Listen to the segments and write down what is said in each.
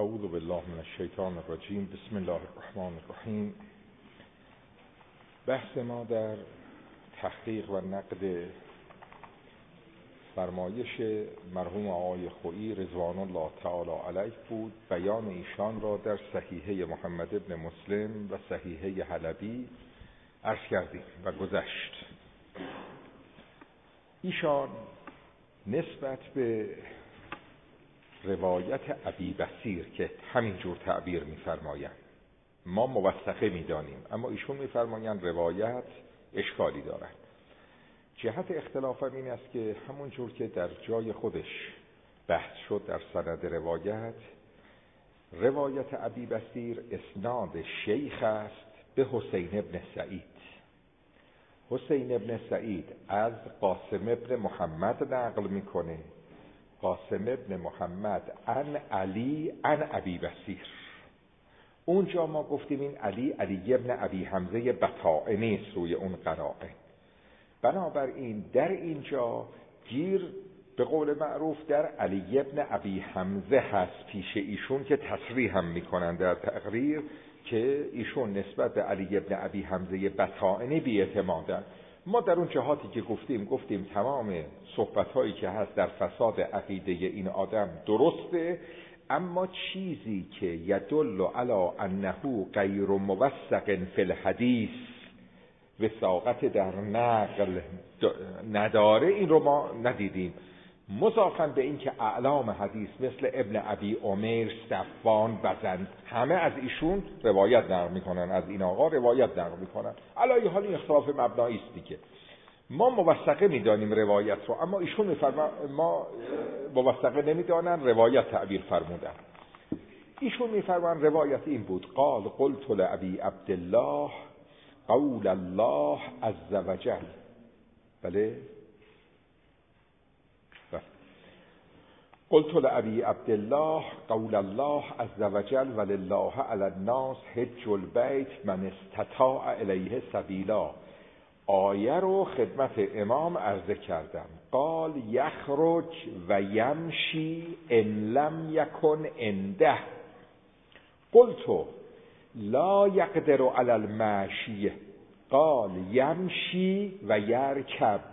اعوذ بالله من الشیطان الرجیم. بسم الله الرحمن الرحیم. بحث ما در تحقیق و نقد فرمایش مرحوم آقای خویی رضوان الله تعالی علیه بود. بیان ایشان را در صحیحه محمد ابن مسلم و صحیحه حلبی عرض کردیم و گذشت. ایشان نسبت به روایت ابی بصیر که همین جور تعبیر می‌فرمایند ما موثقه می‌دانیم، اما ایشون می‌فرمایند روایت اشکالی دارد. جهت اختلاف این است که همون جور که در جای خودش بحث شد در سند روایت ابی بصیر اسناد شیخ است به حسین ابن سعید. حسین ابن سعید از قاسم ابن محمد نقل میکنه، قاسم ابن محمد عن علی عن ابی بصیر. اونجا ما گفتیم این علی ابن ابی حمزه بطائنی سوی اون قرائن. بنابراین در اینجا گیر به قول معروف در علی ابن ابی حمزه هست پیش ایشون که تصریح هم میکنن در تقریر که ایشون نسبت به علی ابن ابی حمزه بطائنی بی‌اعتمادن. ما در اون جهاتی که گفتیم تمام صحبت‌هایی که هست در فساد عقیده این آدم درسته، اما چیزی که یدل علی انه غیر موثق فی الحدیث وثاقت در نقل نداره، این رو ما ندیدیم. مضافاً به این که اعلام حدیث مثل ابن ابی عمیر، صفوان، بزند همه از ایشون روایت نقل میکنن، از این آقا روایت نقل میکنن. علی حال این اختلاف مبنایی است دیگه. ما موثقه میدانیم روایت رو، اما ایشون ما موثقه نمیدانن، روایت تعبیر فرمودن. ایشون میفرمان روایت این بود: قال قلت لابی عبدالله قول الله عز وجل. بله، قلت لابی عبدالله قول الله عز وجل ولله علی الناس حج البیت من استطاع الیه سبیلا. آیه رو خدمت امام عرضه کردم. قال یخرج و یمشی ان لم یکن عنده. قلت لا یقدر علی المشی. قال یمشی و یرکب.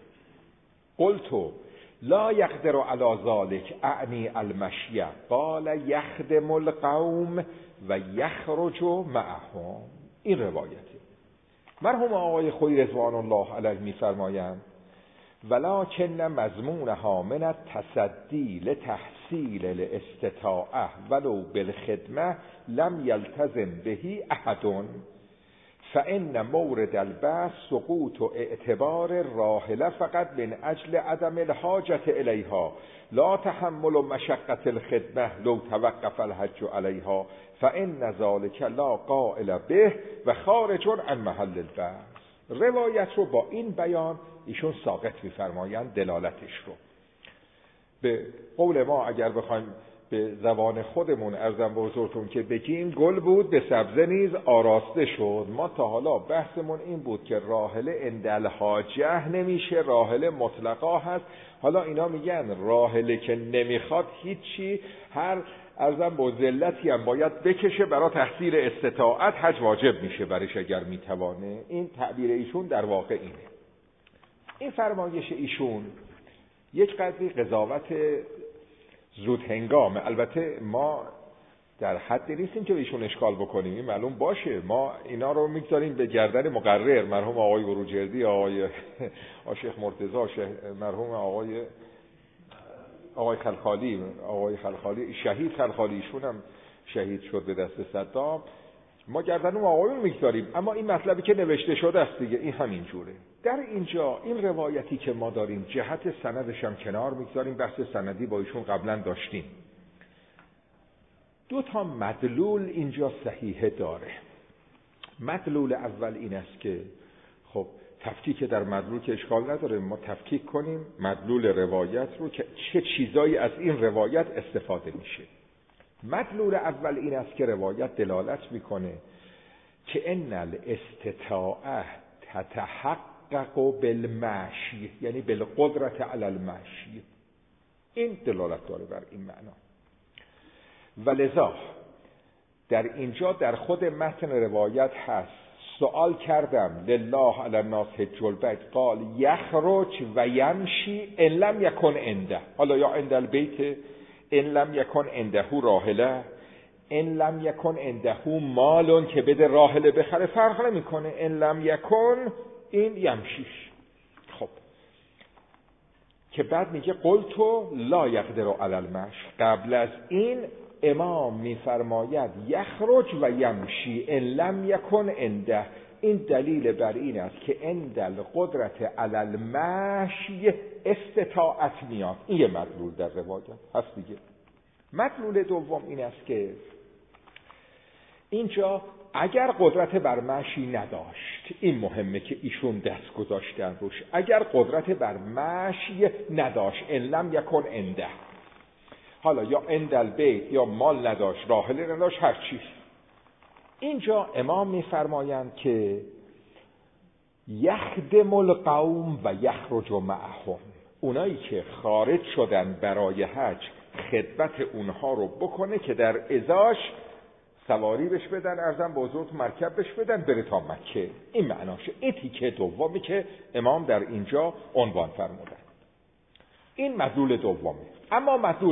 قلت لا یقدر علی ذلك اعنی المشی. قال یخدم القوم و یخرج معهم. این روایته. مرحوم آقای خویی رضوان الله علیه می‌فرمایند ولکن مضمونها من التصدی لتحصیل الاستطاعه ولو بالخدمه لم یلتزم به احد، فان مورد البحث سقوط اعتبار الراحله فقط من اجل عدم الحاجه الیها لا تحمل مشقه الخدمه لو توقف الحج علیها فان ذلك لا قائل به و خارج عن محل البحث. روایت رو با این بیان ایشون ساقط می‌فرمایند دلالتش رو. به قول ما اگر بخوایم به زبان خودمون ارزم به حضورتون که بگیم گل بود به سبزه نیز آراسته شد. ما تا حالا بحثمون این بود که راحله اندل حاجه نمیشه، راحله مطلقا هست. حالا اینا میگن راحله که نمیخواد هیچی، هر ارزم با ذلتی هم باید بکشه برای تحصیل استطاعت، حج واجب میشه برش اگر میتوانه. این تعبیر ایشون در واقع اینه. این فرمایش ایشون یک قدری قضاوت زود هنگامه. البته ما در حد نیستیم که ایشون اشکال بکنیم، این معلوم باشه. ما اینا رو میگذاریم به گردن مقرر، مرحوم آقای بروجردی، آقای شیخ مرتضی، مرحوم آقای خلخالی شهید خلخالی، ایشون هم شهید شد به دست صدام. ما گردن اون آقایون میگذاریم، اما این مطلبی که نوشته شده است دیگه این همین جوره. در اینجا این روایتی که ما داریم جهت سندش هم کنار میگذاریم، بحث سندی با ایشون قبلا داشتیم. دو تا مدلول اینجا صحیحه داره. مدلول اول این است که خب تفکیک در مدلول که اشکال نداره، ما تفکیک کنیم مدلول روایت رو که چه چیزایی از این روایت استفاده میشه. مدلول اول این است که روایت دلالت میکنه که ان الاستطاعه تتحقق بالمشی، یعنی بالقدرت علی المشی. این دلالت داره بر این معنا. و لذا در اینجا در خود متن روایت هست سوال کردم لله علی الناس حج البیت قال یخرج و یمشی ان لم یکن عنده، حالا یا عند البیت ان لم یکن عنده راحله، ان لم یکن عنده مالون که بده راحله بخره، فرق نمیکنه، ان لم یکن این یمشیش. خب که بعد میگه قلتو لا یقدر علی المشی، قبل از این امام میفرماید یخرج و یمشی ان لم یکن عنده. این دلیل بر این است که عند القدرت علی المشی استطاعت میاد. این یه مدلول در روایت هست دیگه. مدلول دوم این است که اینجا اگر قدرت بر مشی نداشت، این مهمه که ایشون دست گذاشتن روش، اگر قدرت بر مشی نداشت ان لم یکن عنده، حالا یا عند البیت یا مال نداشت، راحله نداشت، هر چیز، اینجا امام میفرمایند که یخدم القوم و یخرج معهم، اونایی که خارج شدن برای حج خدمت اونها رو بکنه که در ازاش سواری بش بدن، ارزم به حضورت مرکب بش بدن بره تا مکه. این معناشه. این تیکه دومی که امام در اینجا عنوان فرمودن. این مدلول دومه. اما مدلول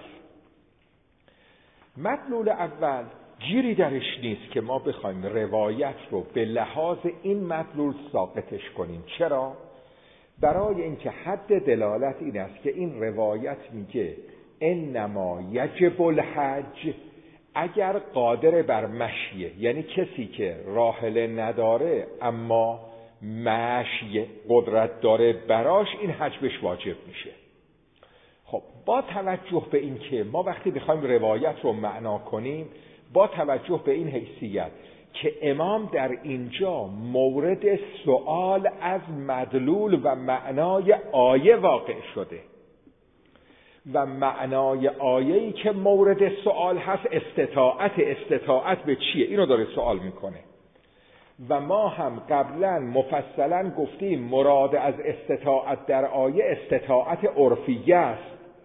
اول گیری درش نیست که ما بخوایم روایت رو به لحاظ این مدلول ساقطش کنیم. چرا؟ برای اینکه حد دلالت این است که این روایت میگه انما یجب الحج اگر قادر بر مشیه، یعنی کسی که راحله نداره اما مشی قدرت داره براش، این حج بهش واجب میشه. خب با توجه به این که ما وقتی بخوایم روایت رو معنا کنیم، با توجه به این حیثیت که امام در اینجا مورد سوال از مدلول و معنای آیه واقع شده و معنای آیه‌ای که مورد سوال هست استطاعت به چیه؟ اینو داره سوال میکنه. و ما هم قبلا مفصلا گفتیم مراد از استطاعت در آیه استطاعت عرفیه است.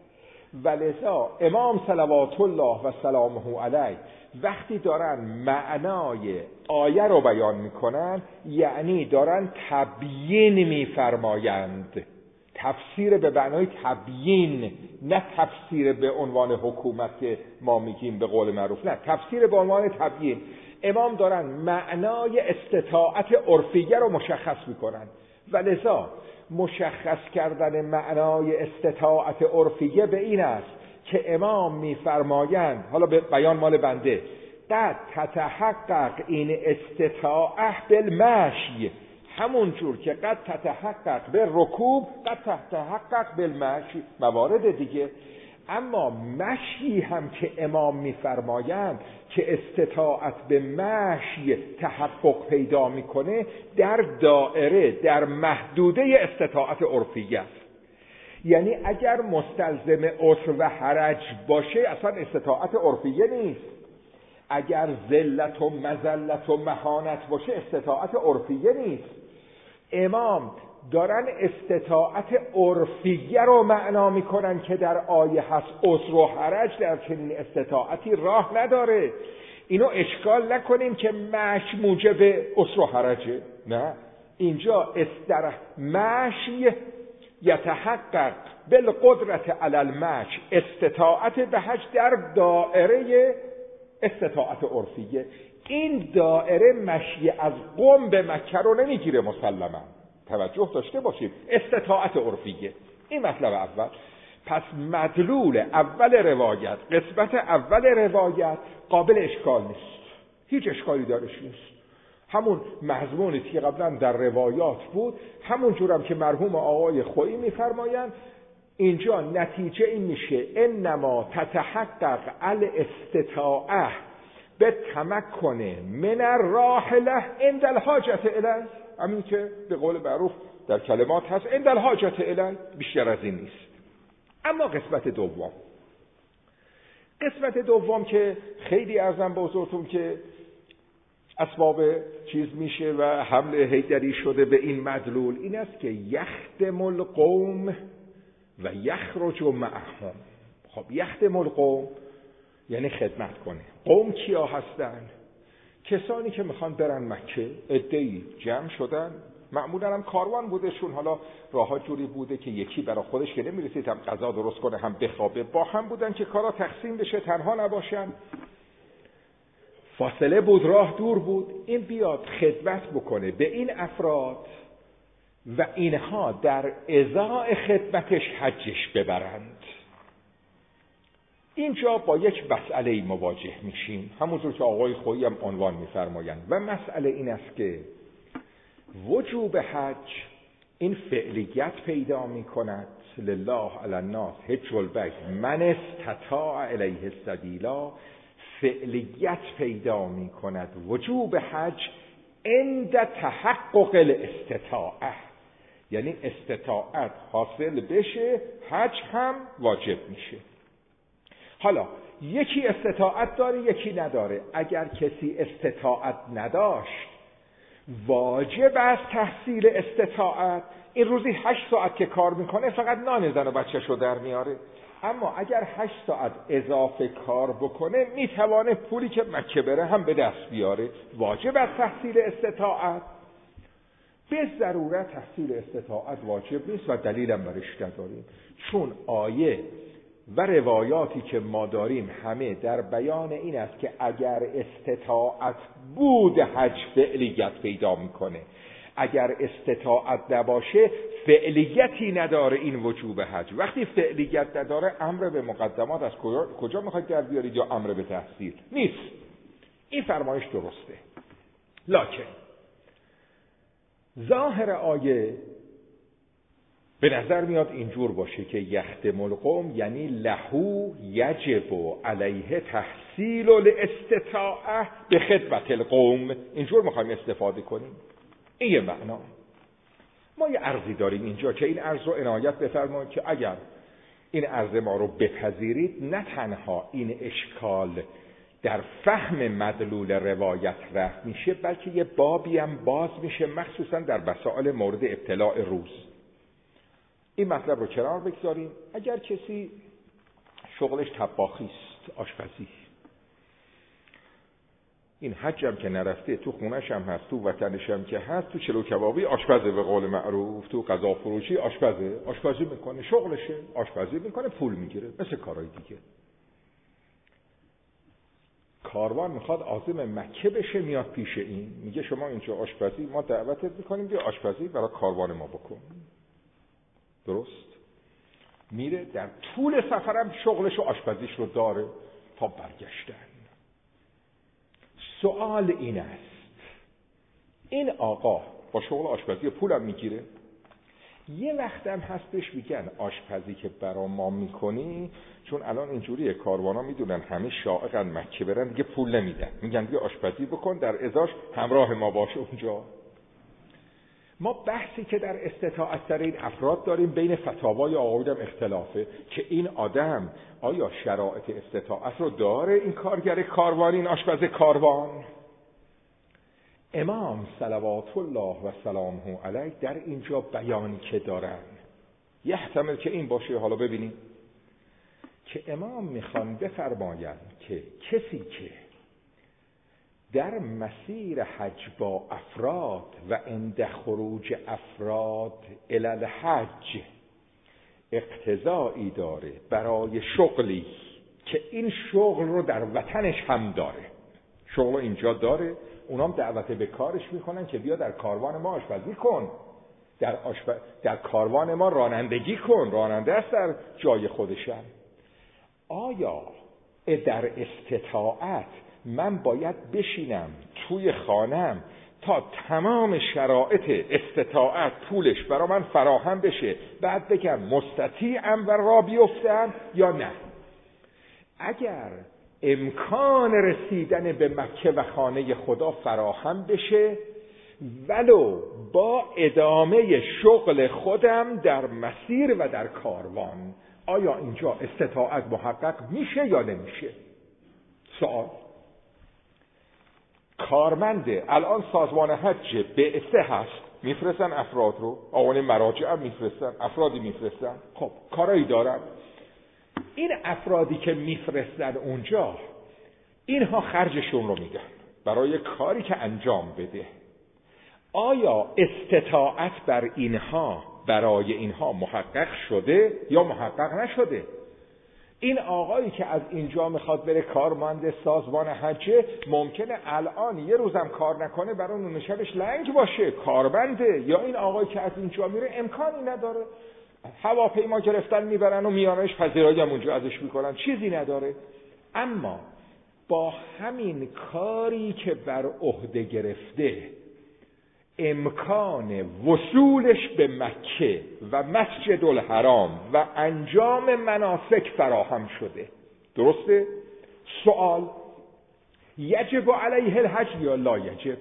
ولذا امام صلوات الله و سلامه علیه وقتی دارن معنای آیه رو بیان میکنن، یعنی دارن تبیین میفرمایند، تفسیر به معنای تبیین، نه تفسیر به عنوان حکومت که ما میگیم به قول معروف، نه، تفسیر به عنوان تبیین. امام دارن معنای استطاعت عرفیه رو مشخص میکنن. ولذا مشخص کردن معنای استطاعت عرفیه به این است که امام میفرمایند، حالا به بیان مال بنده، قد تتحقق این استطاعه بالمشی، همون جور که قد تتحقق به رکوب قد تتحقق بالمشی، موارد دیگه. اما مشی هم که امام میفرمایند که استطاعت به مشی تحقق پیدا میکنه، در دائره، در محدوده استطاعت عرفیه است. یعنی اگر مستلزم عسر و حرج باشه اصلا استطاعت عرفیه نیست. اگر ذلت و مذلت و مهانت باشه استطاعت عرفیه نیست. امام دارن استطاعت عرفیه رو معنا میکنن که در آیه هست عسر و حرج در چنین استطاعتی راه نداره. اینو اشکال نکنیم که مش موجب عسر و حرجه، نه، اینجا مشی یتحقق بالقدرت علی المشی، استطاعت به حج در دائره استطاعت عرفیه. این دائره مشی از قم به مکه رو نمیگیره مسلما، توجه داشته باشیم، استطاعت عرفیه. این مطلب اول. پس مدلول اول روایت، قسمت اول روایت قابل اشکال نیست، هیچ اشکالی درش نیست. همون مضمونی که قبلا در روایات بود، همون جورم که مرحوم آقای خویی میفرمایند، اینجا نتیجه این میشه انما تتحقق الاستطاعه به تمکن من الراحله عند الحاجت الیه، همین که به قول معروف در کلمات هست عند الحاجت الیه، بیشتر از این نیست. اما قسمت دوم که خیلی ارزم به حضورتون که اسباب چیز میشه و حمل حیدری شده به این مدلول، این است که یخدم القوم و یخرج معهم. خب یخدم القوم یعنی خدمت کنه. قوم کیا هستن؟ کسانی که میخوان برن مکه، عده‌ای جمع شدن، معمولا هم کاروان بودشون، حالا راه‌ها جوری بوده که یکی برای خودش که نمیرسید هم غذا درست کنه هم بخوابه، با هم بودن که کارا تقسیم بشه، تنها نباشن. فاصله بود، راه دور بود، این بیاد خدمت بکنه به این افراد و اینها در ازای خدمتش حجش ببرند. اینجا با یک مسئله مواجه میشیم، همونطور که آقای خویی هم عنوان میفرمایند، و مسئله این است که وجوب حج این فعلیت پیدا میکند، لله علی الناس حج البیت من استطاع الیه سبیلا، فعلیت پیدا میکند وجوب حج عند تحقق الاستطاعه، یعنی استطاعت حاصل بشه حج هم واجب میشه. حالا یکی استطاعت داره یکی نداره. اگر کسی استطاعت نداشت واجب است تحصیل استطاعت، این روزی 8 ساعت که کار میکنه فقط نان زن و بچه‌شو در میاره، اما اگر 8 ساعت اضافه کار بکنه میتوانه پولی که مکه بره هم به دست بیاره. واجب است تحصیل استطاعت، به ضرورت تحصیل استطاعت واجب نیست و دلیلم برش نداریم، چون آیه و روایاتی که ما داریم همه در بیان این است که اگر استطاعت بود حج فعلیت پیدا میکنه، اگر استطاعت نباشه فعلیتی نداره این وجوب حج. وقتی فعلیت نداره امر به مقدمات از کجا میخواید در بیارید، یا امر به تحصیل نیست. این فرمایش درسته، لکن ظاهر آیه به نظر میاد اینجور باشه که یختم القوم یعنی لهو یجب علیه تحصیل الاستطاعه به خدمت القوم، اینجور میخوایم استفاده کنیم. این یه معنا. ما یه عرضی داریم اینجا که این عرض رو عنایت بفرمایید که اگر این عرض ما رو بپذیرید، نه تنها این اشکال در فهم مدلول روایت رفع میشه، بلکه یه بابی هم باز میشه، مخصوصا در مسائل مورد ابتلاع روز. این مطلب رو کنار بگذاریم. اگر کسی شغلش طباخی است، آشپزی، این حج هم که نرفته، تو خونش هم هست، تو وطنش هم که هست، تو چلو کبابی آشپزه، به قول معروف تو غذا فروشی آشپزه، آشپزی میکنه، شغلشه، آشپزی میکنه، پول میگیره، مثل کارهای دیگه. کاروان میخواد عازم مکه بشه، میاد پیش این میگه شما اینجا آشپزی، ما دعوتت میکنیم بیا آشپزی برای کاروان ما بکن. درست؟ میره در طول سفرم شغلش و آشپزیش رو داره تا برگشتن. سوال این است، این آقا با شغل آشپزی پولم میگیره، یه وقتم هستش میگن آشپزی که برا ما میکنی، چون الان اینجوریه کاروانا میدونن همه شائقن مکه برن دیگه پول نمیدن، میگن بیا آشپزی بکن در ازاش همراه ما باشه اونجا. ما بحثی که در استطاعت در این افراد داریم بین فتاوای آقایون اختلافه که این آدم آیا شرایط استطاعت رو داره، این کارگر کاروانی، این آشپز کاروان. امام صلوات الله و سلامه علیه در اینجا بیانی که دارن یحتمل که این باشه. حالا ببینیم که امام میخوان بفرمایند که کسی که در مسیر حج با افراد و عند خروج افراد الی الحج اقتضایی داره برای شغلی که این شغل رو در وطنش هم داره، شغل اینجا داره، اونام دعوت به کارش میکنن که بیا در کاروان ما آشپزی کن، در کاروان ما رانندگی کن، راننده است در جای خودشم. آیا در استطاعت من باید بشینم توی خانم تا تمام شرایط استطاعت پولش برای من فراهم بشه بعد بگم مستطیعم و را بیفتم یا نه؟ اگر امکان رسیدن به مکه و خانه خدا فراهم بشه ولو با ادامه شغل خودم در مسیر و در کاروان، آیا اینجا استطاعت محقق میشه یا نمیشه؟ سوال. کارمنده الان سازمان حج بعثه هست، میفرستن افراد رو، آقایون مراجع هم میفرستن، افرادی میفرستن، خب کارایی دارن. این افرادی که میفرستن اونجا، اینها خرجشون رو میدن برای کاری که انجام بده. آیا استطاعت بر اینها برای اینها محقق شده یا محقق نشده؟ این آقایی که از اینجا میخواد بره کارمند سازمان حجه، ممکنه الان یه روزم کار نکنه، برای اون شبش لنگ باشه، کاربنده. یا این آقایی که از اینجا میره امکانی نداره، هواپیما گرفتن میبرن و میانش پذیرایی هم اونجا ازش میکنن، چیزی نداره. اما با همین کاری که بر عهده گرفته، امکان وصولش به مکه و مسجد الحرام و انجام مناسک فراهم شده. درسته؟ سوال: یجب علیه الحج یا لا یجب؟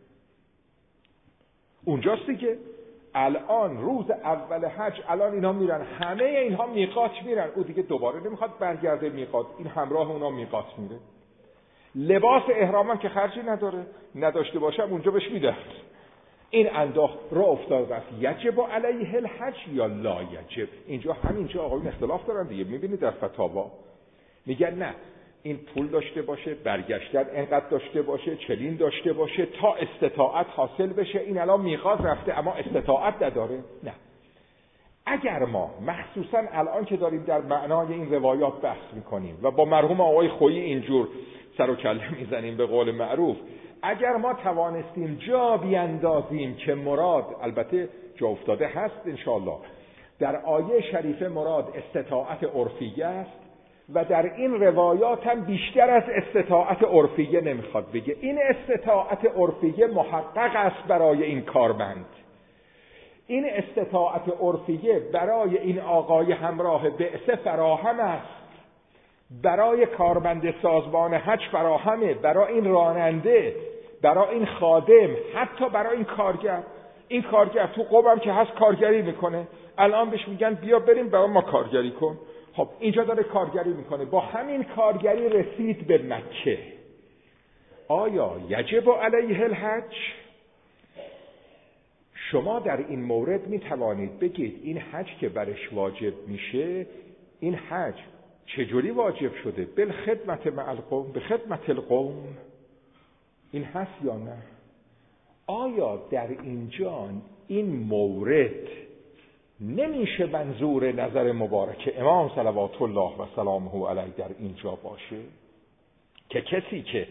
اونجاستی که الان روز اول حج، الان اینا میرن، همه اینها میقات میرن، او دیگه دوباره نمیخواد برگرده میقات، این همراه اونا میقات میره. لباس احرامم که خرجی نداره، نداشته باشم اونجا بهش میده. این انداخت را افتاد است. یجب علیه الحج یا لا یجب؟ اینجا همینجا آقایون اختلاف دارن دیگه. میبینید در فتاوا میگن نه، این پول داشته باشه، برگشتن انقدر داشته باشه، چنین داشته باشه تا استطاعت حاصل بشه. این الان میقات رفته اما استطاعت نداره. نه، اگر ما مخصوصا الان که داریم در معنای این روایات بحث میکنیم و با مرحوم آقای خویی اینجور سر و کله میزنیم به قول معروف، اگر ما توانستیم جا بیندازیم که مراد، البته جا افتاده هست انشاءالله، در آیه شریفه مراد استطاعت عرفیه است و در این روایات هم بیشتر از استطاعت عرفیه نمیخواد بگه. این استطاعت عرفیه محقق است برای این کارمند. این استطاعت عرفیه برای این آقای همراه بعثه فراهم است، برای کارمند سازمان حج فراهمه، برای این راننده، برای این خادم، حتی برای این کارگر. این کارگر تو قوم که هست کارگری میکنه، الان بهش میگن بیا بریم برای ما کارگری کن. خب اینجا داره کارگری میکنه، با همین کارگری رسید به مکه. آیا یجب علیه الحج؟ شما در این مورد میتوانید بگید این حج که برش واجب میشه، این حج چجوری واجب شده؟ بالخدمت مع القوم، به خدمت القوم، این هست یا نه؟ آیا در اینجا این مورد نمیشه منظور نظر مبارک امام صلوات الله و سلامه علیه در اینجا باشه که کسی که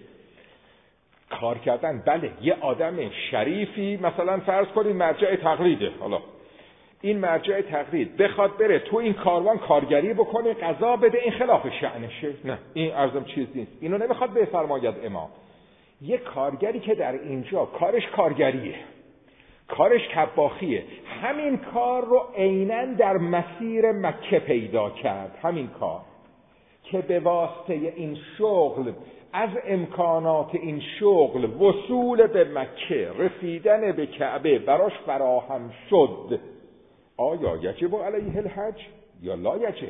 کار کردن، بله یه آدم شریفی مثلا فرض کنید مرجع تقلیده، حالا این مرجع تقلید بخواد بره تو این کاروان کارگری بکنه، قضا بده، این خلاف شأنشه؟ نه، این عرضم چیز نیست، اینو نمیخواد بفرماید امام. یه کارگری که در اینجا کارش کارگریه، کارش طباخیه، همین کار رو عیناً در مسیر مکه پیدا کرد. همین کار که به واسطه این شغل، از امکانات این شغل، وصول به مکه، رسیدن به کعبه براش فراهم شد. آیا یجب علیه الحج یا لا یجب؟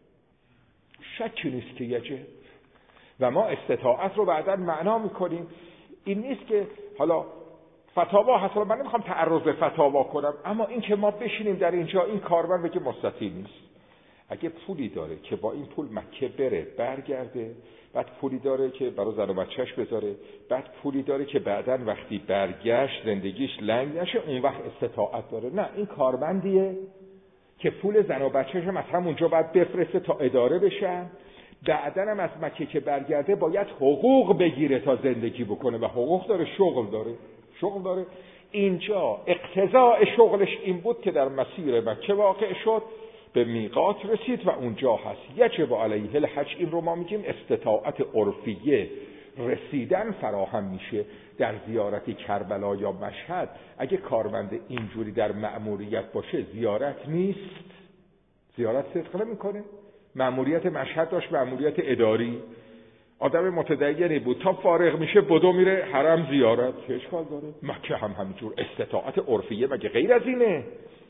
شک نیست که یجب. و ما استطاعت رو بعداً معنا میکنیم. این نیست که حالا فتاوا هست، من نمیخوام تعرض به فتاوا کنم، اما این که ما بشینیم در اینجا این کارمند بگه مستطیل نیست. اگه پولی داره که با این پول مکه بره برگرده، بعد پولی داره که برای زن و بچهش بذاره، بعد پولی داره که بعداً وقتی برگشت زندگیش لنگ نشه، اون وقت استطاعت داره. نه، این کارمندیه که پول زن و بچهش هم از همونجا باید بفرسته تا اداره بشن، بعداً هم از مکه که برگرده باید حقوق بگیره تا زندگی بکنه و حقوق داره، شغل داره. اینجا اقتضاء شغلش این بود که در مسیر مکه واقع شد، به میقات رسید و اونجا هست. یجب علیه الحج، این رو ما میگیم استطاعت عرفیه، رسیدن فراهم میشه. در زیارت کربلا یا مشهد اگه کارمند اینجوری در مأموریت باشه زیارت نیست، زیارت صدق نمیکنه. مأموریت مشهد داشت، مأموریت اداری، آدم متدینی بود، تا فارغ میشه بدو میره حرم زیارت، چه اشکال داره؟ مکه هم همینجور استطاعت عرفیه، مگه غیر از اینه؟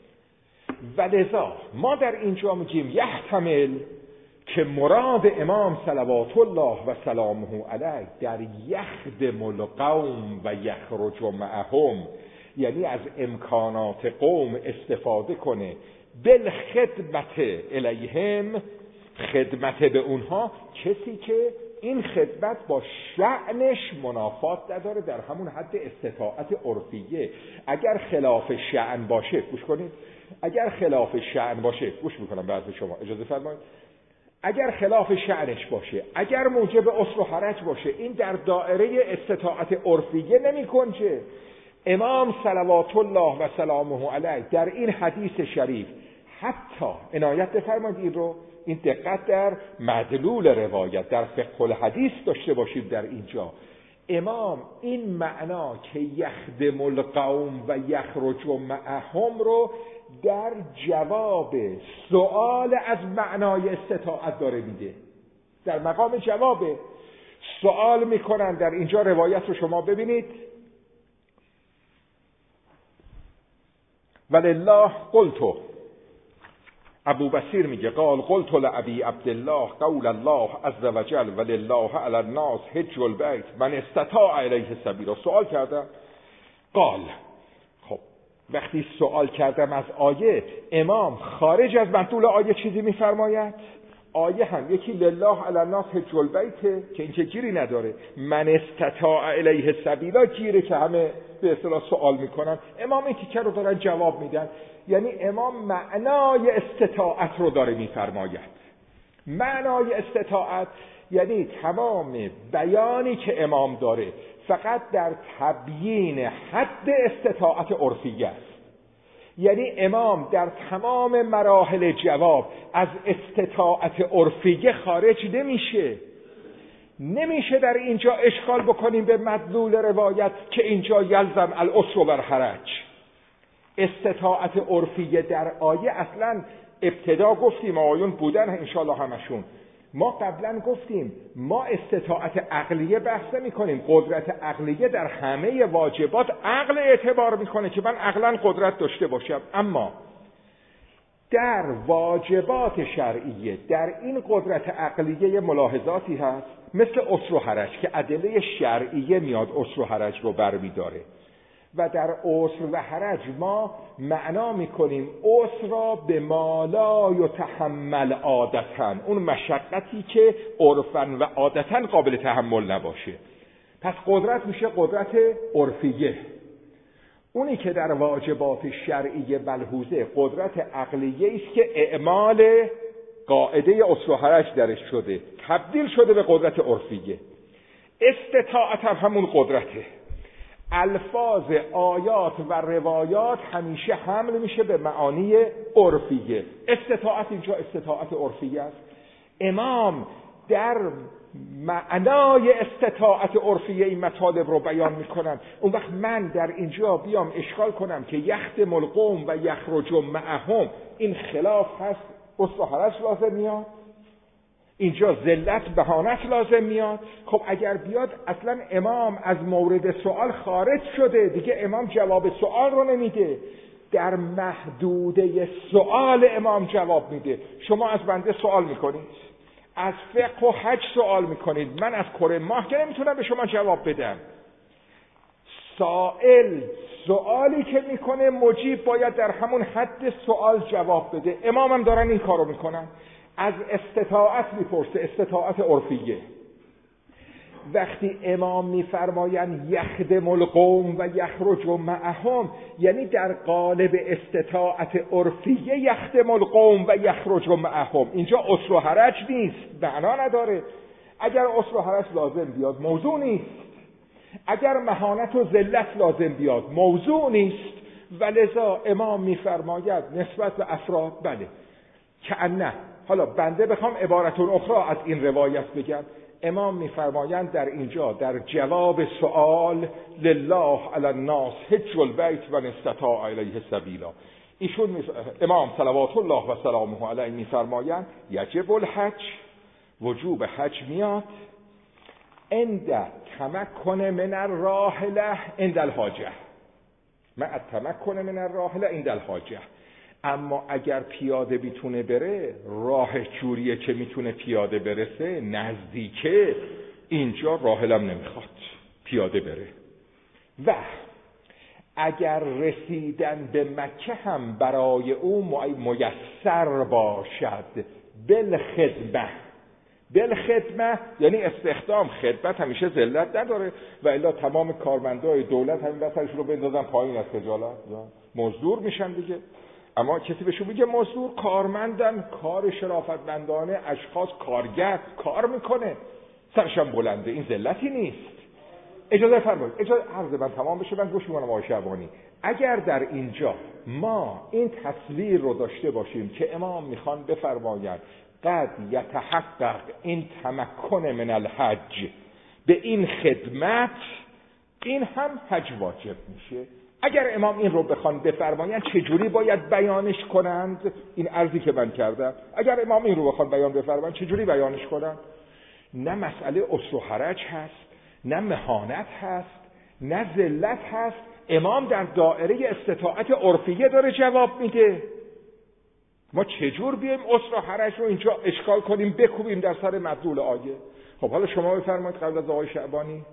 ولذا ما در اینجا میگیم یحتمل که مراد امام صلوات الله و سلامه علیه در یخدم القوم و یخرج معهم، یعنی از امکانات قوم استفاده کنه، بالخدمت الیهم، خدمت به اونها کسی که این خدمت با شأنش منافات نداره در همون حد استطاعت عرفیه. اگر خلاف شأن باشه، گوش کنید، اگر خلاف شأن باشه، گوش میکنم بعض شما اجازه فرمایید، اگر خلاف شأنش باشه، اگر موجب عسر و حرج باشه، این در دائره استطاعت عرفیه نمی‌کنه. امام صلوات الله و سلامه علیه در این حدیث شریف حتی عنایت بفرمایید این رو، این دقت در مدلول روایت در فقه الحدیث داشته باشید. در اینجا امام این معنا که یخدم القوم و یخرج معهم رو در جواب سؤال از معنای استطاعت داره میده. در مقام جواب سؤال میکنن. در اینجا روایت رو شما ببینید، ولله قلتو، ابو بصیر میگه قال قلت لابی عبدالله قول الله عز وجل ولله علی الناس حج البیت من استطاع الیه سبیلا. سوال کردم. قال، خب وقتی سوال کردم از آیه، امام خارج از مدلول آیه چیزی میفرماید؟ آیه هم یکی لله علی الناس حج البیت که این که گیری نداره، من استطاع الیه سبیلا گیره که همه به اصطلاح سوال میکنن. امام این تیکه رو دارن جواب میدن. یعنی امام معنای استطاعت رو داره میفرماید. معنای استطاعت یعنی تمام بیانی که امام داره فقط در تبیین حد استطاعت عرفیه است. یعنی امام در تمام مراحل جواب از استطاعت عرفیه خارج نمیشه در اینجا اشکال بکنیم به مدلول روایت که اینجا یلزم العسر و الحرج. استطاعت عرفیه در آیه اصلا ابتدا گفتیم، آیون بودن انشالله همشون. ما قبلا گفتیم ما استطاعت عقلیه بحث نمی کنیم. قدرت عقلیه در همه واجبات عقل اعتبار میکنه که من عقلا قدرت داشته باشم، اما در واجبات شرعیه در این قدرت عقلیه ملاحظاتی هست مثل عسر و حرج که ادله شرعیه میاد عسر و حرج رو برمیداره و در عسر و حرج ما معنا میکنیم عسر را به ما لا یتحمل عادتاً، اون مشقتی که عرفاً و عادتاً قابل تحمل نباشه. پس قدرت میشه قدرت عرفیه. اونی که در واجبات شرعیه ملحوظه قدرت عقلیه است که اعمال قاعده عسر و حرج درش شده، تبدیل شده به قدرت عرفیه. استطاعت هم همون قدرته. الفاظ آیات و روایات همیشه حمل میشه به معانی عرفیه. استطاعت اینجا استطاعت عرفیه است. امام در معنای استطاعت عرفیه این مطالب رو بیان میکنن. اون وقت من در اینجا بیام اشکال کنم که یخدم القوم و یخرج معهم، این خلاف هست، عسر و حرج لازم میاد، اینجا ذلت بهانت لازم میاد. خب اگر بیاد اصلا امام از مورد سوال خارج شده دیگه، امام جواب سوال رو نمیده، در محدوده سوال امام جواب میده. شما از بنده سوال میکنید، از فقه و حج سوال میکنید، من از کره ماه که نمیتونم به شما جواب بدم. سائل سوالی که میکنه مجیب باید در همون حد سوال جواب بده. امام هم دارن این کارو میکنن. از استطاعت میپرسه، استطاعت عرفیه. وقتی امام میفرمایند یخدم القوم و یخرج معهم، یعنی در قالب استطاعت عرفیه یخدم القوم و یخرج معهم. اینجا عسر و حرج نیست، معنا نداره. اگر عسر و حرج لازم بیاد موضوع نیست، اگر مهانت و ذلت لازم بیاد موضوع نیست. ولذا امام میفرماید نسبت به افراد بله کأنه. حالا بنده بخوام عبارتون اخرى از این روایت بگم، امام میفرمایند در اینجا در جواب سوال لله علی الناس حج البیت من استطاع الیه سبیلا، ایشون امام صلوات الله و سلامه علیه میفرمایند یجب الحج، وجوب حج میاد عند تمکن من الراحله عند الحاجه، مع التمکن من الراحله عند الحاجه. اما اگر پیاده میتونه بره، راه جوریه که میتونه پیاده برسه، نزدیکه، اینجا راحلم نمیخواد پیاده بره. و اگر رسیدن به مکه هم برای او میسر باشد بالخدمه یعنی استخدام. خدمت همیشه ذلت نداره و الا تمام کارمندای دولت همین وسطش رو بندازن پایین از خجالت، مزدور میشن دیگه. اما کسی بهشون میگه مزدور؟ کارمندن، کار شرافتمندانه، اشخاص کارگر کار میکنه، سرشم بلنده، این ذلتی نیست. اجازه فرمایید، اجازه عرض من تمام بشه، من گوش میکنم آقای شعبانی. اگر در اینجا ما این تصویر رو داشته باشیم که امام میخوان بفرمایند قد یتحقق این تمکن من الحج به این خدمت، این هم حج واجب میشه. اگر امام این رو بخوان بفرمایند چجوری باید بیانش کنند؟ این عرضی که من کردم، اگر امام این رو بخوان بیان بفرمایند چجوری بیانش کنند؟ نه مسئله عسر و حرج هست، نه مهانت هست، نه ذلت هست. امام در دائره استطاعت عرفیه داره جواب میده. ما چجور بیایم عسر و حرج رو اینجا اشکال کنیم بکوبیم در سر مدلول آیه؟ خب حالا شما بفرمایید قبل از آقای شعبانی.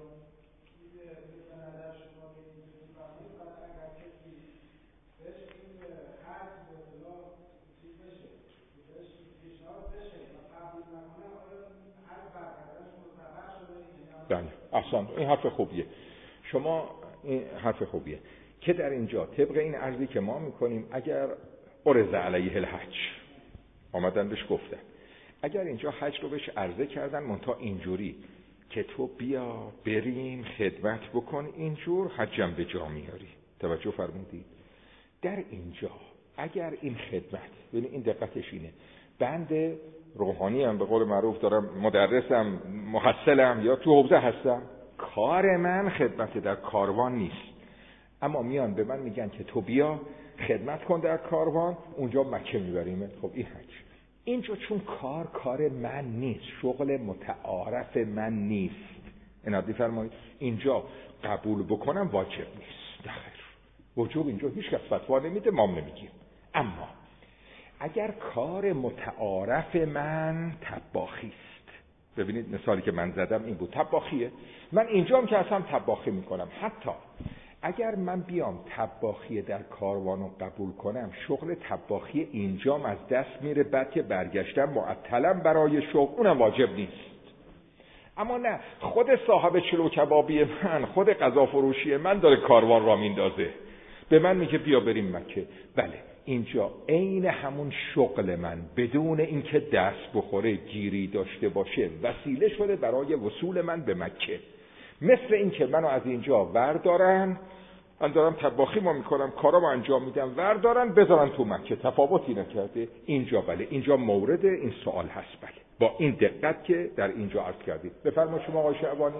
بله احسن، این حرف خوبیه. شما این حرف خوبیه که در اینجا طبق این عرضی که ما میکنیم اگر عرض علیه الحج آمدن بهش گفتن، اگر اینجا حج رو بهش عرضه کردن منتها اینجوری که تو بیا بریم خدمت بکن، اینجور حجم به جا میاری. توجه فرمودید؟ در اینجا اگر این خدمت، یعنی این دقتش اینه، بند روحانی هم به قول معروف دارم، مدرسم، محصلم یا تو حوزه هستم، کار من خدمت در کاروان نیست، اما میان به من میگن که تو بیا خدمت کن در کاروان، اونجا مکه میبریمت. خب این حج. اینجا چون کار من نیست، شغل متعارف من نیست، انادی فرمایید، اینجا قبول بکنم واجب نیست. دخل وجوب اینجا هیچ کس فتوا نمیده، ما نمیگیم. اما اگر کار متعارف من طباخی است، ببینید مثالی که من زدم این بود، طباخیه، من اینجام که اصلا طباخی میکنم، حتی اگر من بیام طباخی در کاروانو قبول کنم، شغل طباخی اینجام از دست میره، بعد که برگشتم معطلم برای شغل، اونم واجب نیست. اما نه، خود صاحب چلو کبابی من، خود غذا فروشی من داره کاروان را میندازه، به من میگه بیا بریم مکه. بله اینجا عین همون شغل من بدون اینکه دست بخوره، گیری داشته باشه، وسیله شده برای وصول من به مکه. مثل این که منو از اینجا وردارن، من دارم طباخی ما میکنم، کارامو انجام میدم، وردارن بذارن تو مکه، تفاوتی نکرده. اینجا بله، اینجا مورد این سوال هست. بله با این دقت که در اینجا عرض کردید. بفرمایید شما آقای شعبانی.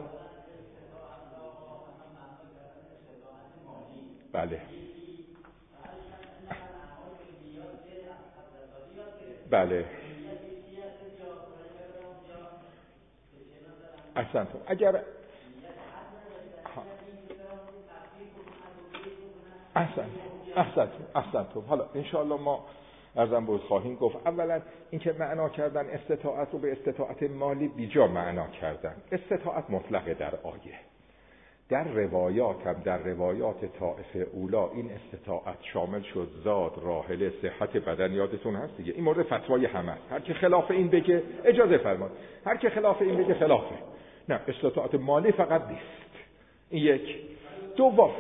بله بله احسنتم. اگر احسنتم. حالا انشاءالله ما ارزم بود خواهیم گفت. اولا اینکه معنا کردن استطاعت رو به استطاعت مالی بیجا معنا کردن. استطاعت مطلقه در آیه، در روایات هم، در روایات طائفه اولا این استطاعت شامل شد زاد، راحله، صحت بدن، یادتون هست دیگه. این مورد فتوای همه است. هر که خلاف این بگه اجازه فرماد، هر که خلاف این بگه خلافه. نه، استطاعت مالی فقط نیست. این یک. دوم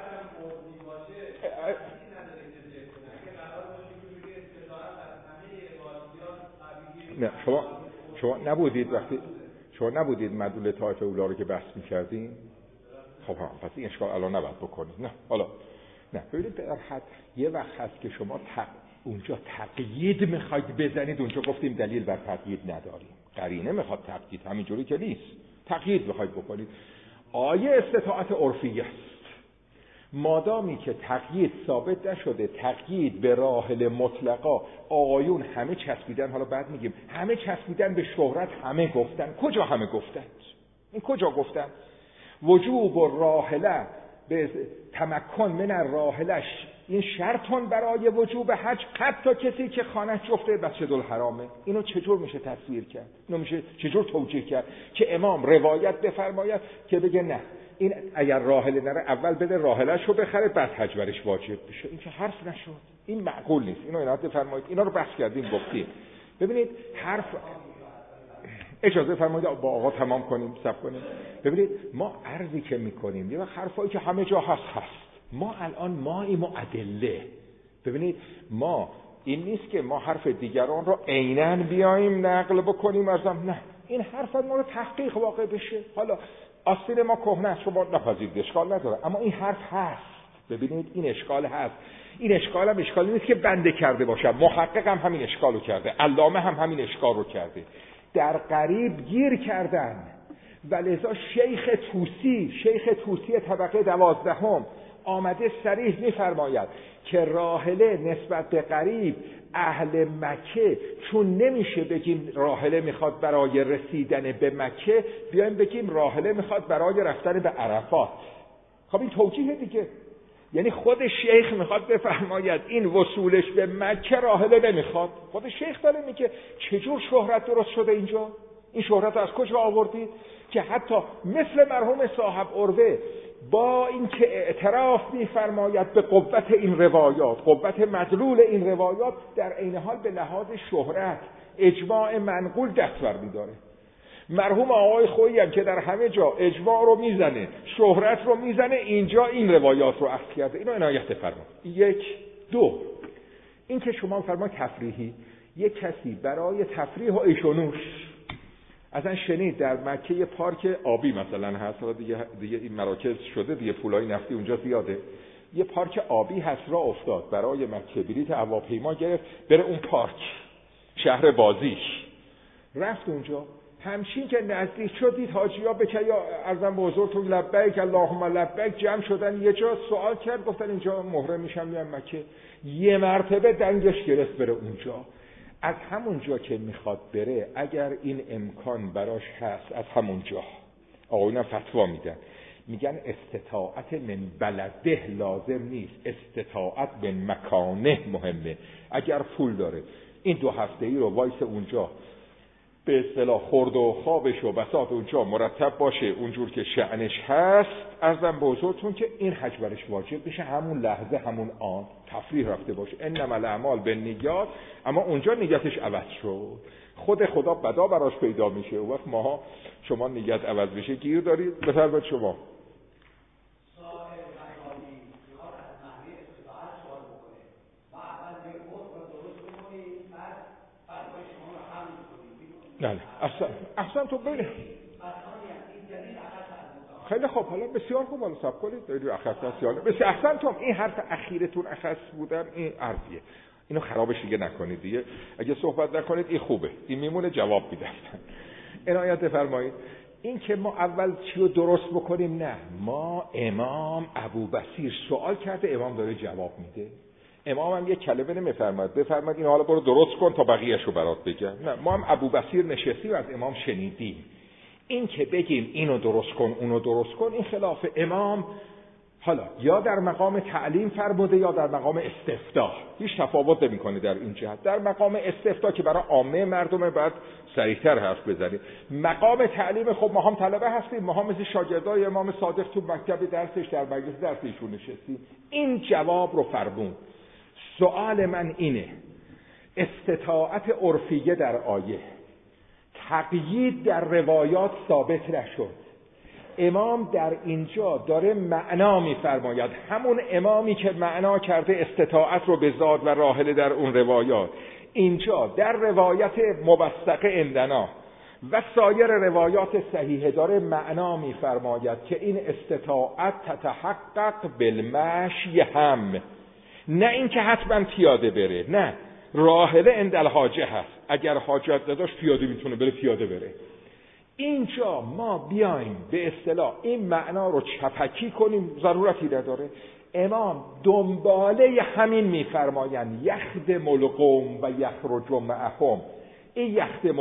نه، شما نبودید وقتی شما نبودید مدلول طائفه اولا رو که بحث می‌کردیم؟ خب پس این اشکال الان نباید بکنید. نه حالا نه، ببینید در حد یه وقت هست که شما اونجا تقیید میخواید بزنید، اونجا گفتیم دلیل بر تقیید نداریم، قرینه میخواد تقیید، همینجوری که نیست، تقیید میخواید بکنید. آیه استطاعت عرفیه است. مادامی که تقیید ثابت نشده، تقیید به راحل مطلقا، آقایون همه چسبیدن، حالا بعد میگیم همه چسبیدن به شهرت، همه گفتن. کجا همه گفتن؟ این کجا گفتن؟ وجوب و راحله به تمکن من راحلش، این شرطون برای وجوب حج، حتی کسی که خانه جفته مسجدالحرامه. اینو چجور میشه تفسیر کرد؟ اینو میشه چجور توجیه کرد که امام روایت بفرماید که بگه نه، این اگر راحله نره اول بده راحلش رو بخره بعد حج برش واجب بشه؟ این که حرف نشد، این معقول نیست. اینو عنایت بفرمایید، اینا رو بحث کردیم گفتیم. ببینید حرف، اجازه فرمایید با آقا تمام کنیم، صبر کنیم. ببینید ما عرضی که میکنیم یه وقت حرفایی که همه جا هست. ما الان ماییم و ادله. ببینید ما این نیست که ما حرف دیگران رو عیناً بیایم نقل بکنیم نه، این حرف ما رو تحقیق واقع بشه. حالا آستین ما کهنه است، شما نپذیرید، اشکال نداره، اما این حرف هست. ببینید این اشکال هست. این اشکال هم اشکالی نیست که بنده کرده باشم، محقق هم همین اشکالو کرده، علامه هم همین اشکال رو کرده. در قریب گیر کردن و لذا شیخ توسی طبقه 12 آمده صریح می‌فرماید که راحله نسبت به قریب اهل مکه، چون نمیشه بگیم راحله میخواد برای رسیدن به مکه، بیایم بگیم راحله میخواد برای رفتن به عرفات. خب این توجیه دیگه، یعنی خود شیخ میخواد بفرماید این وصولش به مکه راحله نمیخواد. خود شیخ داره میگه چجور شهرت درست شده اینجا؟ این شهرت از کجا آوردید؟ که حتی مثل مرحوم صاحب عروه با اینکه اعتراف می‌فرماید به قوت این روایات، قوت مدلول این روایات، در عین حال به لحاظ شهرت اجماع منقول دست بر می‌داره. مرحوم آقای خویی هم که در همه جا اجماع رو میزنه، شهرت رو میزنه، اینجا این روایات رو اخذ کرده. اینو عنایت فرمایید. 1 2 این که شما فرمایید تفریحی، یک کسی برای تفریح و عیش و نوش اصلا شنید در مکه یه پارک آبی مثلا هست، حالا دیگه این مراکز شده دیگه، پولای نفتی اونجا زیاده، یه پارک آبی هست، را افتاد برای مکه، بلیط هواپیما گرفت بره اون پارک، شهر بازیش، رفت اونجا. همچین که نزدیک شد دید حاجی‌ها یا ارزم به حضورتون لبیک اللهم لبیک جمع شدن یه جا، سوال کرد، گفتن اینجا محرم میشم میام مکه. یه مرتبه دنگش گرفت بره اونجا. از همون جا که میخواد بره، اگر این امکان براش هست، از همون جا آقایون فتوا میدن، میگن استطاعت من بلده لازم نیست، استطاعت من مکانه مهمه. اگر پول داره این 2 هفته‌ای رو وایس اونجا، به اصطلاح خورد و خوابش و بساط اونجا مرتب باشه اونجور که شأنش هست، ارزم به حضورتون که این حج برش واجب بشه، همون لحظه همون آن تفریح رفته باشه. انما الاعمال بالنیات، اما اونجا نیتش عوض شد، خود خدا بدا براش پیدا میشه. اون وقت ماها شما نیت عوض بشه گیر دارید. بفرمایید شما. بله احسن تو بله خیلی خوب، حالا بسیار خوب، حالا سب کنید داری اخص سیانه بسیار احسن تو. این حرف اخیرتون اخص بودن این حرفیه، اینو خرابش دیگه نکنید دیگه، اگه صحبت نکنید این خوبه، این میمونه جواب میدن. عنایت فرمایید. این که ما اول چی رو درست بکنیم، نه، ما امام ابوبصیر سوال کرده، امام داره جواب میده. امام هم یک کلمه نمیفرماد بفرماد این حالا برو درست کن تا بقیه‌شو برات بگم، نه، ما هم ابوبصیر نشستیم و از امام شنیدیم. این که بگیم اینو درست کن اونو درست کن، این خلاف امام حالا یا در مقام تعلیم فرموده یا در مقام استفتاح، هیچ تفاوت نمی‌کنه در این جهت. در مقام استفتاح که برای عامه مردم بعد سریعتر حرف بزنیم، مقام تعلیم خب ما هم طلبه هستیم، ما هم مثل شاگردای امام صادق تو مکتب درسش در مجلس درس ایشون نشستیم. این جواب رو فرمود. سوال من اینه، استطاعت عرفیه در آیه، تقیید در روایات ثابت نشد. امام در اینجا داره معنا می‌فرماید، همون امامی که معنا کرده استطاعت رو به زاد و راحله در اون روایات، اینجا در روایت موثقه عندنا و سایر روایات صحیحه داره معنا می‌فرماید که این استطاعت تتحقق بالمشی هم، نه اینکه حتما پیاده بره، نه، راحله عند الحاجه هست، اگر حاجت نداشت پیاده میتونه بره، پیاده بره. اینجا ما بیایم به اصطلاح این معنا رو چپکی کنیم، ضرورتی نداره. امام دنباله همین میفرمایند یخدم القوم و یخرج معهم. این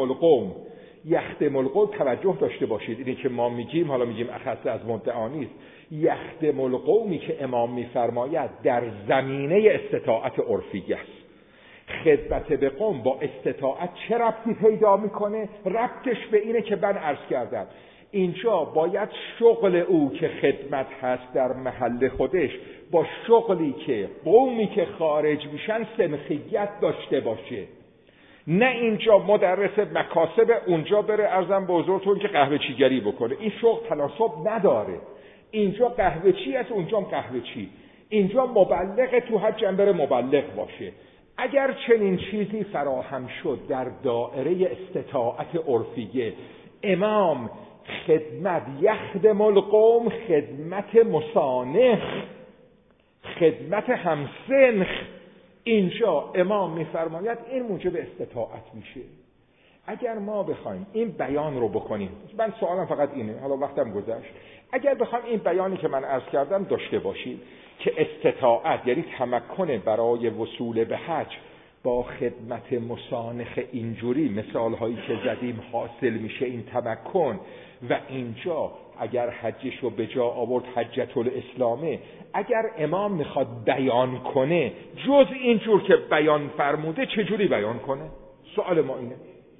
یخدم القوم توجه داشته باشید، اینی که ما میگیم، حالا میگیم اخص از مدعا نیست، یخدم القومی که امام میفرماید در زمینه استطاعت عرفیه است. خدمت به قوم با استطاعت چه ربطی پیدا میکنه؟ ربطش به اینه که من عرض کردم اینجا باید شغل او که خدمت هست در محل خودش با شغلی که قومی که خارج میشن سنخیت داشته باشه. نه اینجا مدرس مکاسب اونجا بره ارزم به حضورتون که قهوه چیگری بکنه. این شغل تناسب نداره. اینجا قهوه چی است، اونجا قهوه چی. اینجا مبلغ، تو حج بره مبلغ باشه. اگر چنین چیزی فراهم شد در دائره استطاعت عرفیه، امام خدمت یخدم القوم، خدمت مسانخ، خدمت همسنخ، اینجا امام میفرماید این موجب استطاعت میشه. اگر ما بخوایم این بیان رو بکنیم، من سوالم فقط اینه، حالا وقتم گذشت، اگر بخوایم این بیانی که من عرض کردم داشته باشیم که استطاعت یعنی تمکن برای وصول به حج با خدمت مسانخ اینجوری مثال هایی که زدیم حاصل میشه این تمکن، و اینجا اگر حجش رو به جا آورد حجت الاسلامه، اگر امام میخواد بیان کنه جز اینجور که بیان فرموده چجوری بیان کنه؟ سوال ما اینه.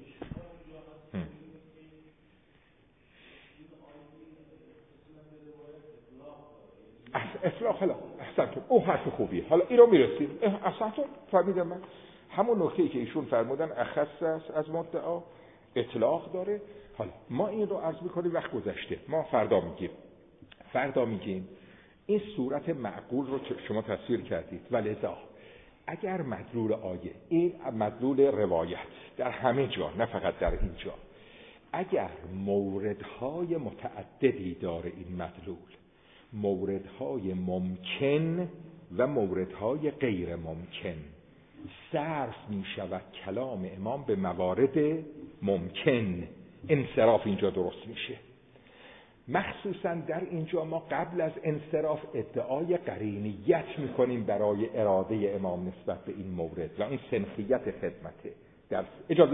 اطلاق، حالا احسنتون، او حرف خوبیه، حالا این رو میرسیم. احسنتون فهمیدم. من همون نکته‌ای که ایشون فرمودن اخص است از مدعا، اطلاق داره. حالا ما این رو عرض میکنیم، وقت گذشته، ما فردا میگیم این صورت معقول رو شما تصویر کردید، ولذا اگر مدلول آیه، این مدلول روایت در همه جا نه فقط در اینجا، اگر موردهای متعددی داره این مدلول، موردهای ممکن و موردهای غیر ممکن، صرف می شود کلام امام به موارد ممکن، انصراف اینجا درست میشه. مخصوصا در اینجا ما قبل از انصراف ادعای قرینیت میکنیم برای اراده امام نسبت به این مورد و این سنخیت خدمته. در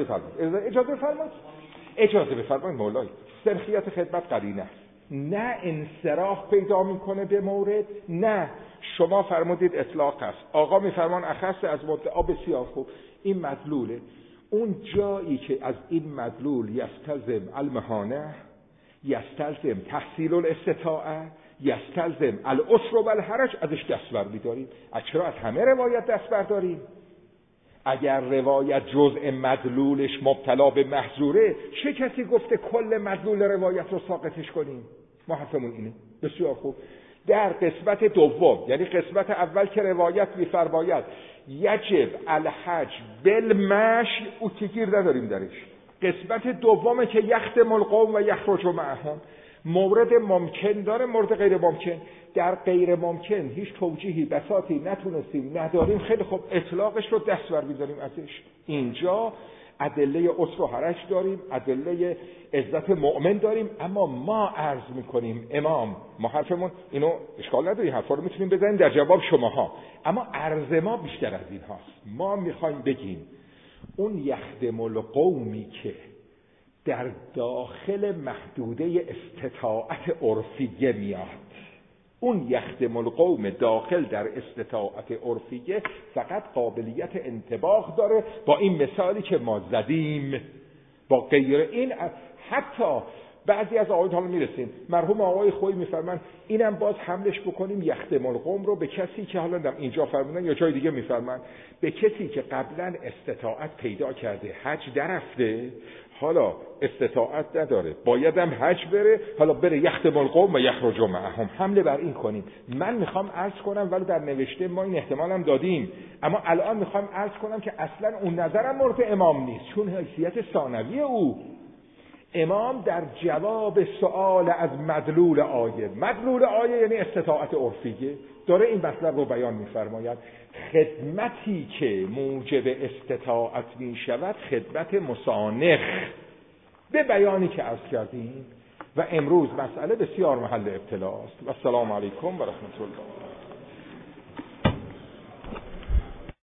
اجازه بفرمایید مولای، سنخیت خدمت قرینه است، نه انصراف پیدا میکنه به مورد، نه شما فرمودید اطلاق است، آقا میفرمان اخص از مدعا. بسیار خوب، این مدلوله. اون جایی که از این مدلول یستلزم المهانه، یستلزم تحصیل الاستطاعه، یستلزم العسر و الحرج، ازش دست بر می‌داریم. چرا از همه روایت دست برداریم؟ اگر روایت جزء مدلولش مبتلا به محظوره، چه کسی گفته کل مدلول روایت رو ساقطش کنیم؟ ما حرفمون اینه. بسیار خوب. در قسمت دوم، یعنی قسمت اول که روایت می‌فرماید یجب الحج بالمشی، او که گیر نداریم درش. قسمت دومه که یخدم القوم و یخرج معهم، مورد ممکن داره، مورد غیر ممکن. در غیر ممکن هیچ توجیهی بساطی نتونستیم، نداریم، خیلی خوب اطلاقش رو دست بر می‌داریم ازش. اینجا ادله عسر و حرج داریم، ادله عزت مؤمن داریم، اما ما عرض میکنیم امام، ما حرفمون اینو اشکال نداری، حرفا رو میتونیم بزنیم در جواب شماها، اما عرض ما بیشتر از این هاست. ما میخوایم بگیم اون یخدم القومی که در داخل محدوده استطاعت عرفیه میاد، اون یخدم القوم داخل در استطاعت عرفیه فقط قابلیت انطباق داره با این مثالی که ما زدیم، با غیر این. حتی بعضی از آیات حالا میرسیم، مرحوم آقای خویی میفرمان اینم باز حملش بکنیم یخدم القوم رو به کسی که حالا اینجا فرمودن یا جای دیگه میفرمان، به کسی که قبلا استطاعت پیدا کرده، حج درفته، حالا استطاعت نداره، بایدم حج بره، حالا بره یخدم القوم و یخرج معهم، حمله بر این کنیم. من میخوام عرض کنم، ولی در نوشته ما این احتمالم دادیم، اما الان میخوام عرض کنم که اصلا اون نظرم مورد امام نیست، چون حیثیت ثانوی او. امام در جواب سؤال از مدلول آیه، مدلول آیه یعنی استطاعت عرفیه، داره این مطلب رو بیان می‌فرماید. خدمتی که موجب استطاعت می شود خدمت مسانخ، به بیانی که عرض کردیم، و امروز مسئله بسیار محل ابتلاست. و السلام علیکم و رحمت الله.